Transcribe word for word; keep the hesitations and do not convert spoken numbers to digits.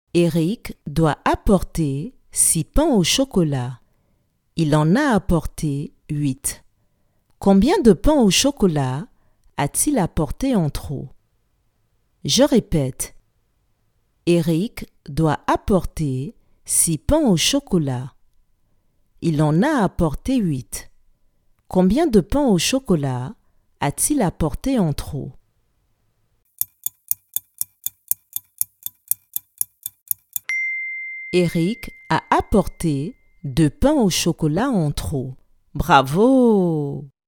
Eric doit apporter six pains au chocolat. Il en a apporté huit. Combien de pains au chocolat a-t-il apporté en trop? Je répète. Eric doit apporter six pains au chocolat. Il en a apporté huit. Combien de pains au chocolat a-t-il apporté en trop? Eric a apporté deux pains au chocolat en trop. Bravo!